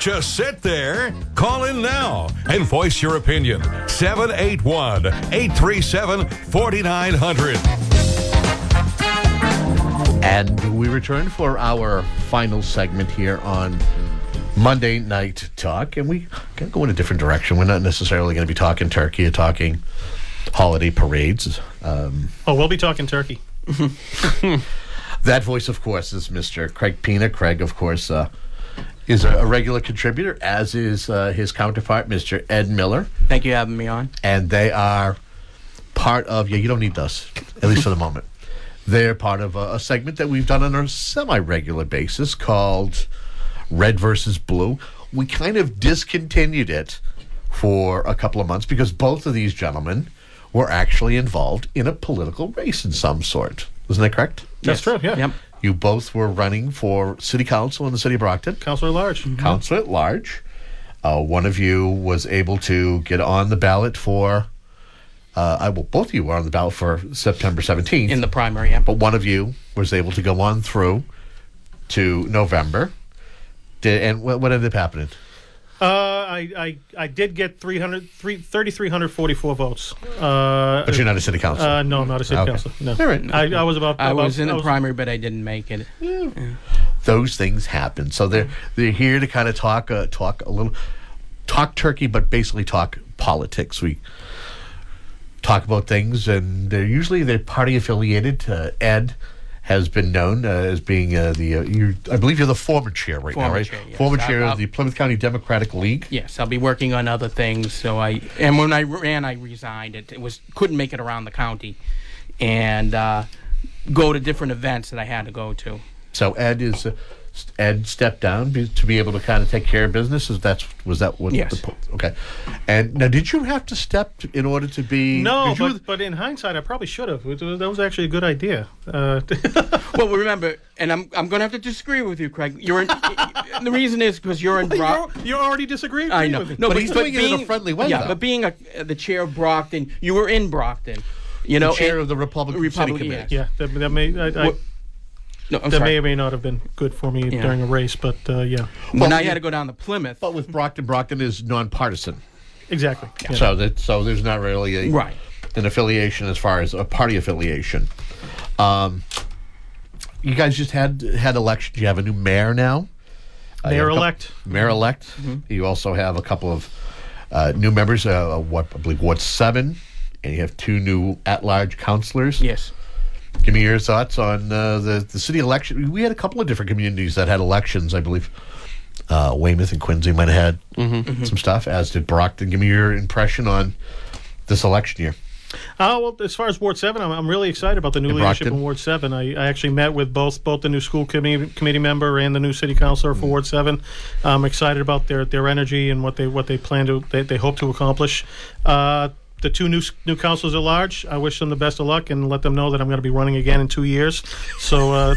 just sit there. Call in now and voice your opinion. 781-837-4900. And we return for our final segment here on Monday Night Talk. And we can go in a different direction. We're not necessarily going to be talking turkey or talking holiday parades. We'll be talking turkey. That voice, of course, is Mr. Craig Pina. Craig, of course, is a regular contributor, as is his counterpart, Mr. Ed Miller. Thank you for having me on. And they are part of, you don't need us, at least for the moment. They're part of a segment that we've done on a semi-regular basis called Red versus Blue. We kind of discontinued it for a couple of months because both of these gentlemen were actually involved in a political race in some sort. Isn't that correct? That's true, yeah. Yep. You both were running for city council in the city of Brockton. Councilor at large. Mm-hmm. Councilor at large. One of you was able to get on the ballot for, both of you were on the ballot for September 17th. In the primary, yeah. But one of you was able to go on through to November. And what ended up happening? I did get 3,344 votes. But you're not a city councilor? No, I'm not a city councilor. No. All right. I was I was in the primary, but I didn't make it. Yeah. Those things happen. So they're here to kind of talk a little, talk turkey, but basically talk politics. We talk about things, and they're party affiliated. Ed has been known as being I believe you're the former chair now, right? Chair, yes. Former chair of the Plymouth County Democratic League. Yes, I'll be working on other things. And when I ran, I resigned. Couldn't make it around the county, and go to different events that I had to go to. So Ed stepped down to be able to kind of take care of business. Was that what? Yes. Okay. And now, did you have to step in order to be? No, but in hindsight, I probably should have. That was actually a good idea. Well, remember, and I'm going to have to disagree with you, Craig. The reason is because you're in Brockton. You're already disagreeing. I know. With me. No, but he's doing it in a friendly way. Yeah, though. but being the chair of Brockton, you were in Brockton. The chair of the Republican City Committee. Yeah, that may. That may or may not have been good for me during a race, but yeah. When I had to go down to Plymouth. But with Brockton is nonpartisan. Exactly. Yeah. So there's not really an affiliation as far as a party affiliation. You guys just had elections. You have a new mayor now. Mayor-elect. Mayor-elect. Mm-hmm. You also have a couple of new members. I believe Ward 7, and you have 2 new at-large councilors. Yes. Give me your thoughts on the city election. We had a couple of different communities that had elections. I believe Weymouth and Quincy might have had some stuff, as did Brockton. Give me your impression on this election year. Well, as far as Ward 7, I'm really excited about the new leadership in Ward 7. I actually met with both the new school committee member and the new city councilor for Ward 7. I'm excited about their energy and what they plan to they hope to accomplish. The 2 new councilors at large, I wish them the best of luck and let them know that I'm going to be running again in 2 years. So,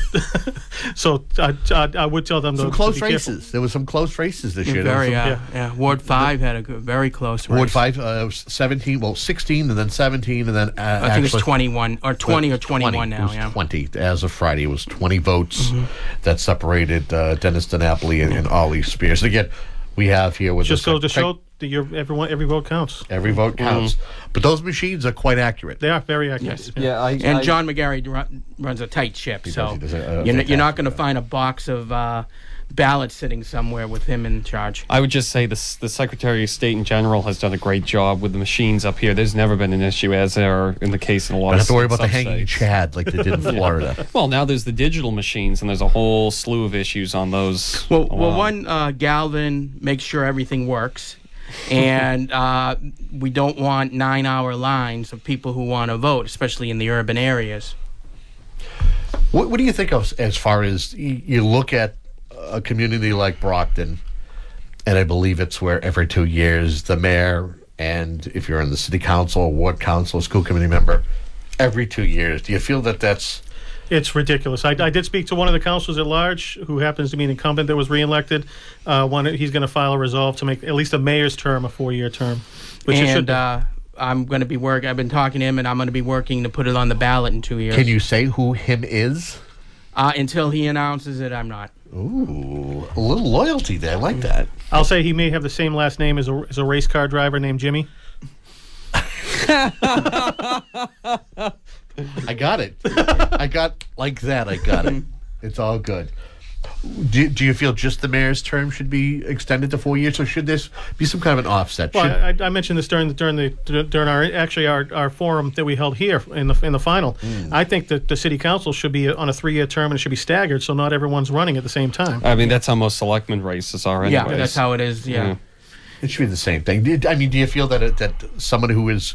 I would tell them some close races. Careful. There was some close races this year. Very, Ward 5 had a very close race. Ward 5, 17, 16, and then 17, and then I think it's 21 or 20 or 21 now. It was 20 as of Friday. It was 20 votes that separated Dennis DiNapoli and Ollie Spears. Again, we have here with just go to show. Every vote counts. Every vote counts. But those machines are quite accurate. They are very accurate. Yes. And John McGarry runs a tight ship, you're not going to find a box of ballot sitting somewhere with him in charge. I would just say the Secretary of State in general has done a great job with the machines up here. There's never been an issue, as there in the case in a lot of states. Don't have to worry about the hanging states. Chad like they did in Florida. Well, now there's the digital machines, and there's a whole slew of issues on those. Well, Galvin makes sure everything works. And we don't want 9-hour lines of people who want to vote, especially in the urban areas. What do you think of as far as you look at a community like Brockton, and I believe it's where every 2 years the mayor, and if you're in the city council, ward council, school committee member, every 2 years, do you feel that that's... It's ridiculous. I did speak to one of the councilors at large, who happens to be an incumbent that was reelected. He's going to file a resolve to make at least a mayor's term a 4-year term. I'm going to be I've been talking to him, and I'm going to be working to put it on the ballot in 2 years. Can you say who him is? Until he announces it, I'm not. Ooh, a little loyalty there. I like that. I'll say he may have the same last name as a race car driver named Jimmy. I got it. I got it. It's all good. Do you feel just the mayor's term should be extended to 4 years, or should this be some kind of an offset? Well, I mentioned this during our forum that we held here in the final. I think that the city council should be on a 3-year term, and it should be staggered, so not everyone's running at the same time. I mean, that's how most selectman races are anyways. Yeah, that's how it is. Yeah. It should be the same thing. Do you feel that someone who is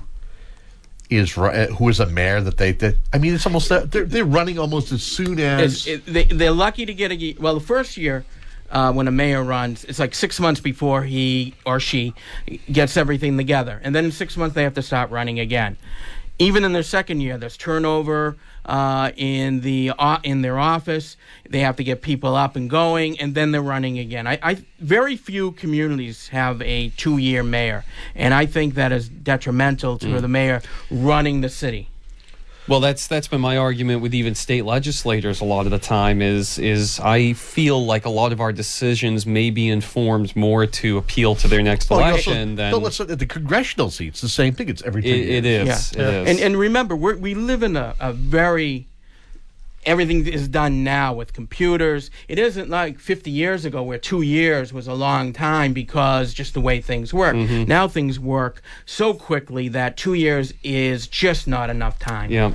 a mayor it's almost they're running almost as soon as they're lucky to get the first year when a mayor runs, it's like 6 months before he or she gets everything together, and then in 6 months they have to start running again. Even in their second year, there's turnover in their office. They have to get people up and going, and then they're running again. Very few communities have a 2-year mayor, and I think that is detrimental to the mayor running the city. Well, that's been my argument with even state legislators a lot of the time is I feel like a lot of our decisions may be informed more to appeal to their next election than... let's look at the congressional seats. The same thing. It's every 2 years. It is. Yeah. It is. And remember, we live in a very... Everything is done now with computers. It isn't like 50 years ago where 2 years was a long time because just the way things work. Now things work so quickly that 2 years is just not enough time. Yeah.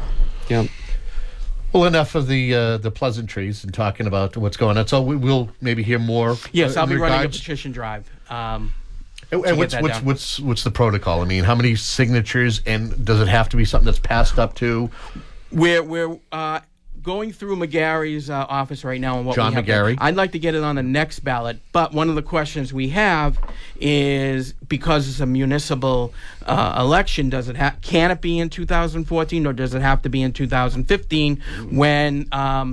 Well, enough of the pleasantries and talking about what's going on. So we'll maybe hear more. Yes, I'll be running a petition drive. And what's the protocol? I mean, how many signatures, and does it have to be something that's passed up to? We're going through McGarry's office right now, and John McGarry. I'd like to get it on the next ballot, but one of the questions we have is, because it's a municipal election, can it be in 2014, or does it have to be in 2015 when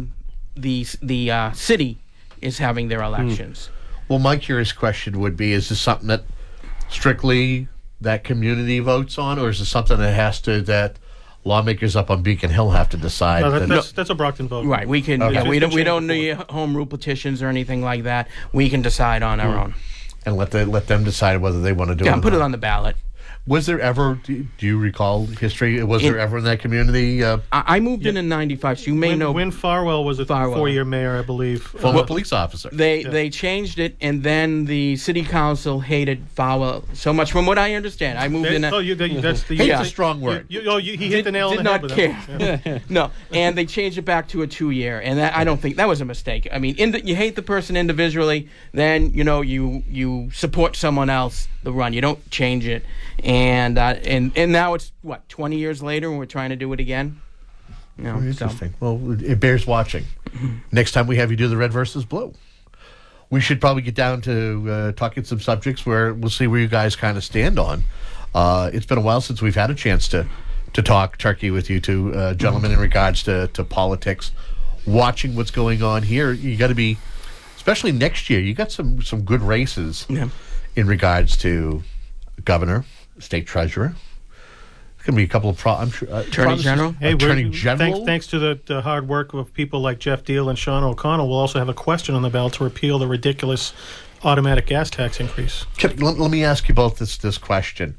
the city is having their elections? Well, my curious question would be: is this something that strictly that community votes on, or is it something that lawmakers up on Beacon Hill have to decide? That's a Brockton vote. Right. We can. Okay. Yeah, we don't need home rule petitions or anything like that. We can decide on our own. And let them decide whether they want to do it. Yeah, put it on the ballot. Was there ever, do you recall history, was there ever in that community? I moved in 95, so you may know. Win Farwell was a 4-year mayor, I believe. Former police officer. They changed it, and then the city council hated Farwell so much, from what I understand. I moved in... Hate's a strong word. He hit the nail on the head with that. Did not care. No, and they changed it back to a 2-year, and I don't think that was a mistake. I mean, you hate the person individually, then, you support someone else, the run. You don't change it. And now it's 20 years later, and we're trying to do it again. Interesting. Well, it bears watching. Next time we have you do the red versus blue, we should probably get down to talking some subjects where we'll see where you guys kind of stand on. It's been a while since we've had a chance to talk turkey with you two gentlemen in regards to politics. Watching what's going on here, you got to be, especially next year. You got some good races in regards to governor, state treasurer. There's going to be a couple of Attorney General. Attorney General. Thanks to the hard work of people like Jeff Deal and Sean O'Connell, we'll also have a question on the ballot to repeal the ridiculous automatic gas tax increase. Let me ask you both this question.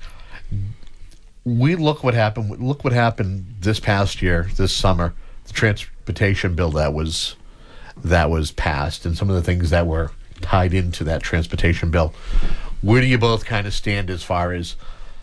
Look what happened this past year, this summer. The transportation bill that was passed, and some of the things that were tied into that transportation bill. Where do you both kind of stand as far as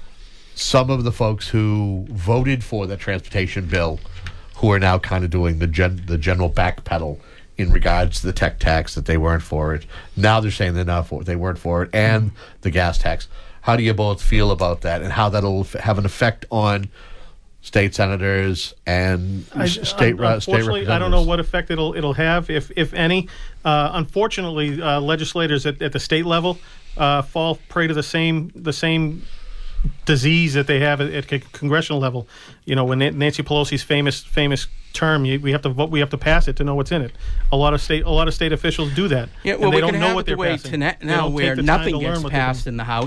some of the folks who voted for the transportation bill, who are now kind of doing the general backpedal in regards to the tech tax, that they weren't for it? Now they're saying they weren't for it, and the gas tax. How do you both feel about that, and how that'll have an effect on state senators and state representatives? I don't know what effect it'll have, if any. Unfortunately, legislators at the state level fall prey to the same disease that they have at congressional level. When Nancy Pelosi's famous term, we have to vote, we have to pass it to know what's in it. A lot of state officials do that. Yeah, well, and they we don't can know have what it the they're way passing. now, where nothing gets passed in the House.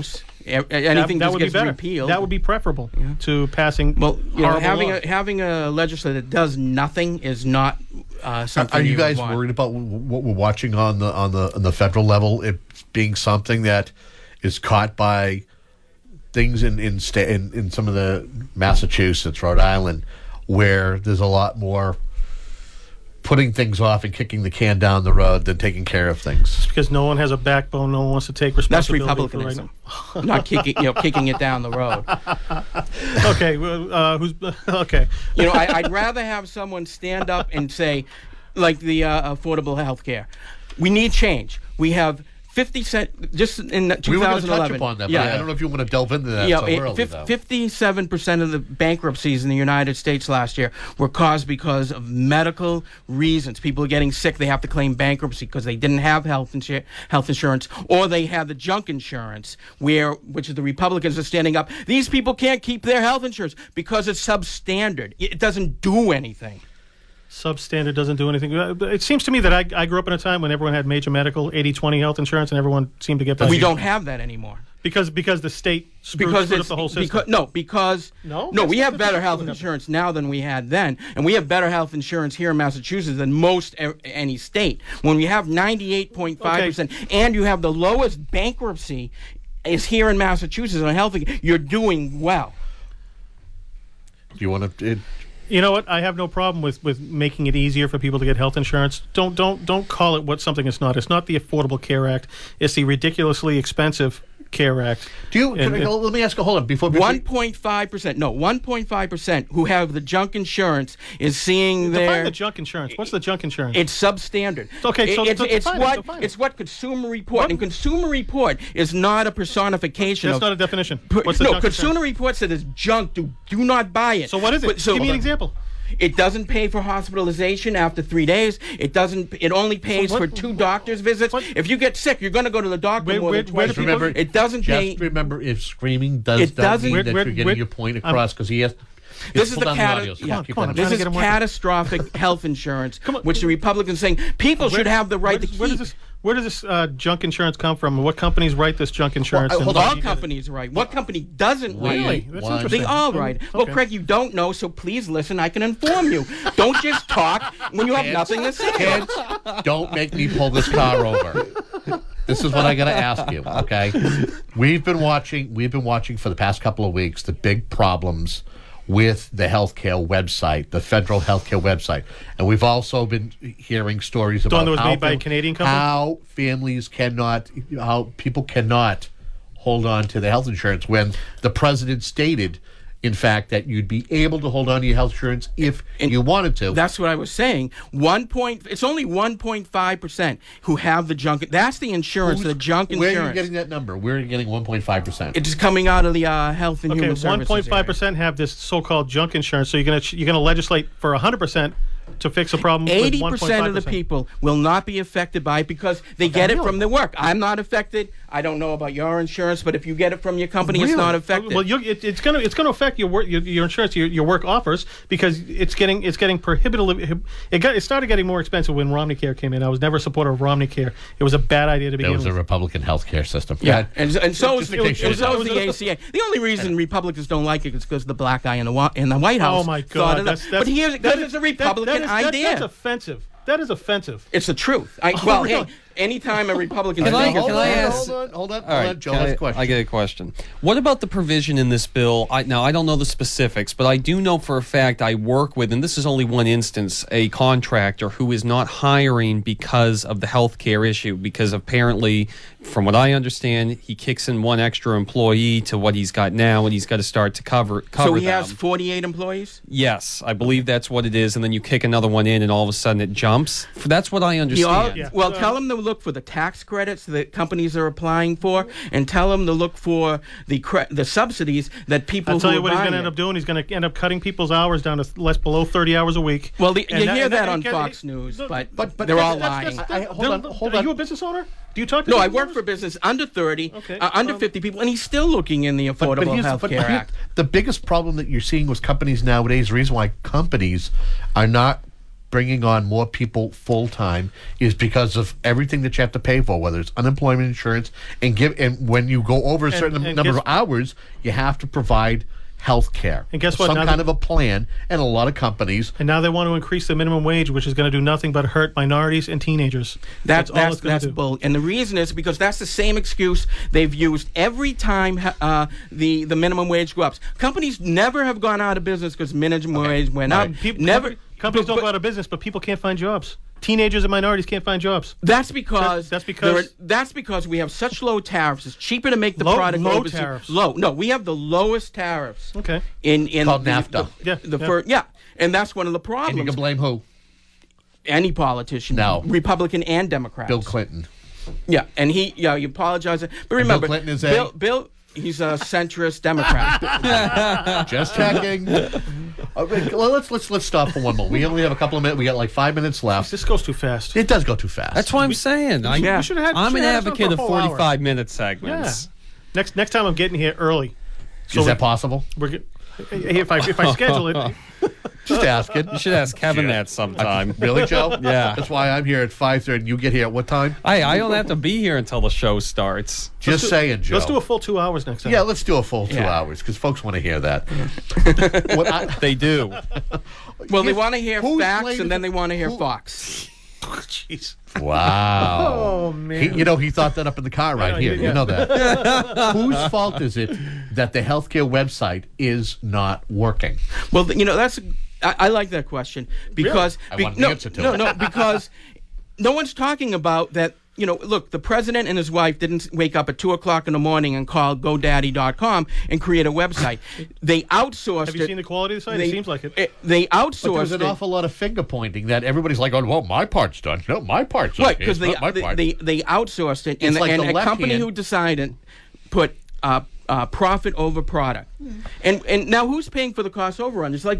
Anything that just would gets be better. repealed. That would be preferable to passing. Well, horrible laws. having a legislature that does nothing is not something. Are you guys want. worried about what we're watching on the federal level? It being something that is caught by things in some of the Massachusetts, Rhode Island, where there's a lot more putting things off and kicking the can down the road than taking care of things. It's because no one has a backbone. No one wants to take That's responsibility. republicanism, not kicking it down the road. Okay, who's okay? I'd rather have someone stand up and say, like the affordable health care, we need change. We have 50 cent just in 2011. We were going to touch upon that, but I don't know if you want to delve into that so early, though. 57% of the bankruptcies in the United States last year were caused because of medical reasons. People are getting sick. They have to claim bankruptcy because they didn't have health insurance, or they had the junk insurance, which is the Republicans are standing up. These people can't keep their health insurance because it's substandard. It doesn't do anything. Substandard doesn't do anything. It seems to me that I grew up in a time when everyone had major medical, 80-20 health insurance, and everyone seemed to get by. We don't have that anymore. Because the state screwed up the whole system. We have better health insurance now than we had then, and we have better health insurance here in Massachusetts than most any state. When we have 98.5%, and you have the lowest bankruptcy is here in Massachusetts on health, you're doing well. Do you want to? You know what? I have no problem with making it easier for people to get health insurance. Don't call it what something it's not. It's not the Affordable Care Act. It's the ridiculously expensive Care Act. Let me ask you, hold on, before 1.5%. No, 1.5% who have the junk insurance is seeing Define the junk insurance. What's the junk insurance? It's substandard. Okay, so it's what Consumer Report, and Consumer Report is not a personification. That's not a definition. What's the junk Consumer insurance? Report said it's junk. Do not buy it. So what is it? Give me an example. It doesn't pay for hospitalization after 3 days. It only pays for 2 doctor's visits. If you get sick, you're going to go to the doctor more than twice. Remember, it doesn't pay. Just remember, if screaming doesn't mean that you're getting your point across, because he has. This is catastrophic health insurance, which the Republicans saying people should have the right to keep. Where does this junk insurance come from? What companies write this junk insurance? All companies write. What company doesn't write? Really? That's interesting. They all write. Well, Craig, you don't know, so please listen. I can inform you. Don't just talk when you have nothing to say. Kids, don't make me pull this car over. This is what I got to ask you, okay? We've been watching for the past couple of weeks the big problems with the healthcare website, the federal healthcare website. And we've also been hearing stories about that was made by a Canadian company? How people cannot hold on to the health insurance when the president stated, in fact, that you'd be able to hold on to your health insurance if you wanted to. That's what I was saying. It's only 1.5% who have the junk. That's the insurance, the junk insurance. Where are you getting that number? Where are you getting 1.5%? It's coming out of the Health and Human Services. 1.5% have this so-called junk insurance. So you're gonna legislate for 100% to fix a problem. 80% of the people will not be affected by it because they get it from their work. I'm not affected. I don't know about your insurance, but if you get it from your company, it's not affected. Well, it's going to affect your work, your insurance, your work offers, because it's getting prohibitively. It started getting more expensive when Romneycare came in. I was never a supporter of Romneycare. It was a bad idea to begin with. It was a Republican health care system. Yeah, and so is the ACA. The only reason Republicans don't like it is because the black guy in the White House. Oh my God! But it's a Republican idea. That's offensive. That is offensive. It's the truth. Anytime a Republican... Can I ask... Hold on. Joe has a question. I get a question. What about the provision in this bill? Now, I don't know the specifics, but I do know for a fact I work with, and this is only one instance, a contractor who is not hiring because of the health care issue, because apparently, from what I understand, he kicks in one extra employee to what he's got now, and he's got to start to cover So he them. has 48 employees? Yes, I believe that's what it is, and then you kick another one in, and all of a sudden it jumps. That's what I understand. Tell him to look for the tax credits that companies are applying for, and tell him to look for the subsidies that people. I'll tell you what he's going to end up doing. He's going to end up cutting people's hours down to below 30 hours a week. Well, you hear that on Fox News, but they're all lying. Hold on. Are you a business owner? Do you talk to No, I work for a business under 30, under 50 people, and he's still looking in the Affordable Health Care Act. The biggest problem that you're seeing with companies nowadays, the reason why companies are not bringing on more people full time is because of everything that you have to pay for, whether it's unemployment insurance and when you go over a certain number of hours, you have to provide health care. And guess what? Some kind of a plan, and a lot of companies. And now they want to increase the minimum wage, which is going to do nothing but hurt minorities and teenagers. That's bull. And the reason is because that's the same excuse they've used every time the minimum wage goes up. Companies never have gone out of business because minimum wage went up. Companies don't go out of business, but people can't find jobs. Teenagers and minorities can't find jobs. That's because we have such low tariffs. It's cheaper to make the product overseas. Tariffs. Low. No, we have the lowest tariffs. Okay. In called NAFTA. And that's one of the problems. And you can blame who? Any politician. No. Republican and Democrat. Bill Clinton. Yeah, and you apologize. But remember, Bill Clinton is Bill, he's a centrist Democrat. Just checking. Let's stop for one moment. We only have a couple of minutes. We got like 5 minutes left. This goes too fast. It does go too fast. That's what I'm saying. I'm an advocate of 45-minute segments. Yeah. Next time I'm getting here early. Is that possible? If I schedule it. Just ask it. You should ask Kevin that sometime. Really, Joe? Yeah. That's why I'm here at 5:30 and you get here at what time? I don't have to be here until the show starts. Just saying, Joe. Let's do a full 2 hours next time. Yeah, let's do a full 2 hours because folks want to hear that. They do. Well, they want to hear facts and then they want to hear Fox. Jeez. Wow. Oh, man. He thought that up in the car right here. You know that. Whose fault is it that the healthcare website is not working? Well, that's... I like that question because... Really? I want the answer to it. No, because no one's talking about that. Look, the president and his wife didn't wake up at 2 o'clock in the morning and call GoDaddy.com and create a website. They outsourced it. Have you seen the quality of the site? It seems like it. They outsourced it. But there's an awful lot of finger pointing that everybody's like, oh, well, my part's done. No, my part's okay. Right, because they outsourced it. And a company who decided put profit over product. And now who's paying for the cost overrun? It's like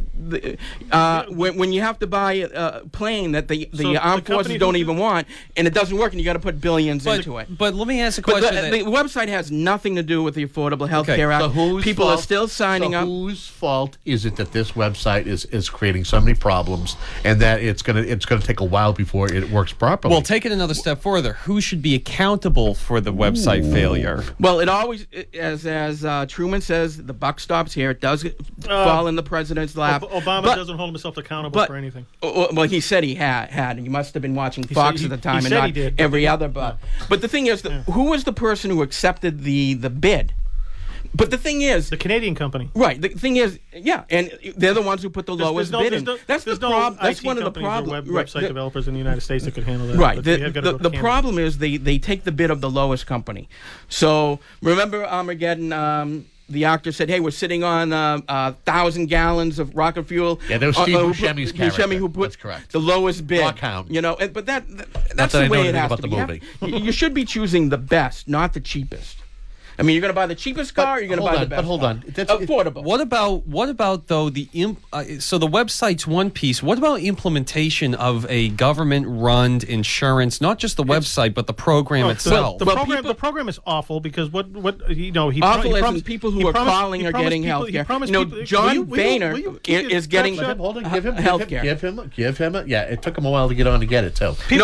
when you have to buy a plane that the armed forces don't even want, and it doesn't work, and you got to put billions into it. But let me ask a question. The website has nothing to do with the Affordable Health Care Act. So people are still signing up. Whose fault is it that this website is creating so many problems, and that it's gonna take a while before it works properly? Well, take it another step further. Who should be accountable for the website failure? Well, it always, as Truman says, the buck stops here. It does fall in the president's lap. Obama doesn't hold himself accountable for anything. Well, he said he had, and he must have been watching Fox at the time, and not every other. But the thing is, who was the person who accepted the bid? But the thing is, the Canadian company, right? The thing is, and they're the ones who put the lowest bid in. That's the problem. That's one of the problems. Website developers in the United States that could handle that. Right. The problem is they take the bid of the lowest company. So remember Armageddon. The actor said, "Hey, we're sitting on 1,000 gallons of rocket fuel." Yeah, that was Steve Buscemi's character. Buscemi who put That's correct. The lowest bid. Rockhound. But that's the way it has to be. You should be choosing the best, not the cheapest. I mean, you're going to buy the cheapest car, or you're going to buy the best. But hold on, that's affordable. What about though so the website's one piece. What about implementation of a government-run insurance? Not just the website, but the program itself. The program is awful because people who are calling are getting health care. John Boehner is getting health care. Give him. Yeah, it took him a while to get on to get it too. He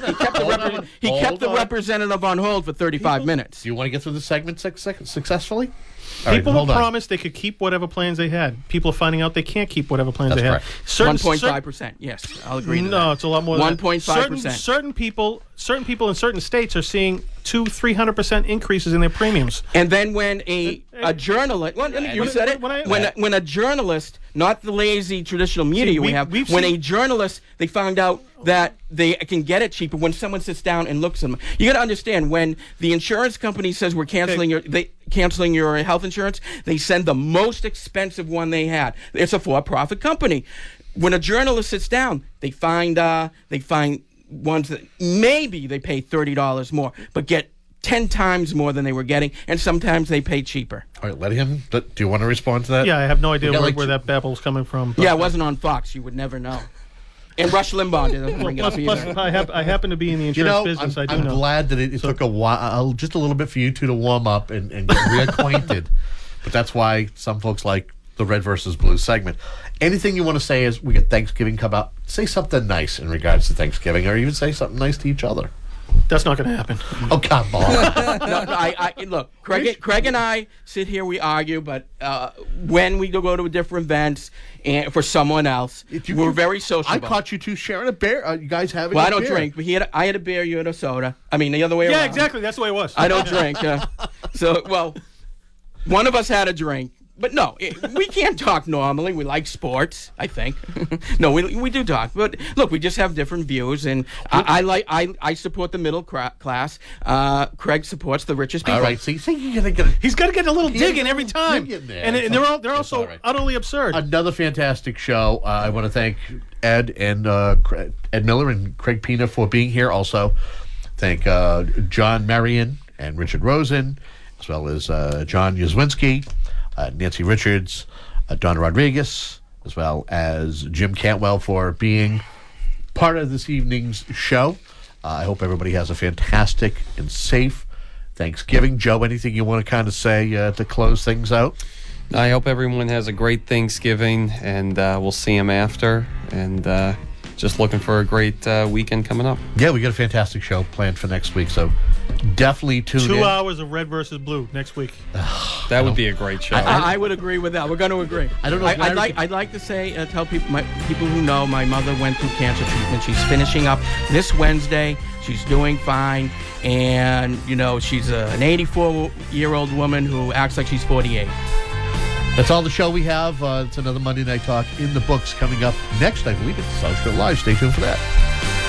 kept the representative on hold for 35 minutes. Do you want to get through the segment successfully? People who promised they could keep whatever plans they had. People are finding out they can't keep whatever plans they have. 1.5%. Yes, I'll agree. No, it's a lot more than 1.5%. Certain people in certain states are seeing 200-300% increases in their premiums. And then when a journalist, you said it, when a journalist, not the lazy traditional media when a journalist, they found out that they can get it cheaper when someone sits down and looks at them. You got to understand, when the insurance company says we're canceling your health insurance, they send the most expensive one they had. It's a for-profit company. When a journalist sits down, they find ones that maybe they pay $30 more, but get 10 times more than they were getting, and sometimes they pay cheaper. All right, do you want to respond to that? Yeah, I have no idea where that babble is coming from. Yeah, it wasn't on Fox. You would never know. And Rush Limbaugh didn't bring it up either. I happen to be in the insurance business. I'm glad that it took a while, just a little bit for you two to warm up and get reacquainted. But that's why some folks like the Red versus Blue segment. Anything you want to say as we get Thanksgiving come up, say something nice in regards to Thanksgiving, or even say something nice to each other. That's not going to happen. Oh, come on. I look, Craig and I sit here, we argue, but when we go to different events and for someone else, we're very sociable. I caught you two sharing a beer. You guys having Well, a I don't beer. drink, but I had a beer, you had a soda. I mean, the other way around. Yeah, exactly. That's the way it was. I don't drink. So, well, one of us had a drink. But no, we can't talk normally. We like sports, I think. No, we do talk. But look, we just have different views, and I support the middle class. Craig supports the richest people. All right, see, you're gonna get He's got to get a little dig in every time, dig in there. and they're also right. utterly absurd. Another fantastic show. I want to thank Ed and Ed Miller and Craig Pina for being here. Also, thank John Marion and Richard Rosen, as well as John Yuzwinski, Nancy Richards, Donna Rodriguez, as well as Jim Cantwell for being part of this evening's show. I hope everybody has a fantastic and safe Thanksgiving. Joe, anything you want to kind of say to close things out? I hope everyone has a great Thanksgiving, and we'll see them after. And just looking for a great weekend coming up. Yeah, we got a fantastic show planned for next week, so definitely tune in. 2 hours of Red versus Blue next week. That would be a great show. I would agree with that. We're going to agree. I don't know if I'd like to say, tell people who know, my mother went through cancer treatment. She's finishing up this Wednesday. She's doing fine, and she's an 84-year-old woman who acts like she's 48. That's all the show we have. It's another Monday Night Talk in the books coming up next. I believe it's South Shore Live. Stay tuned for that.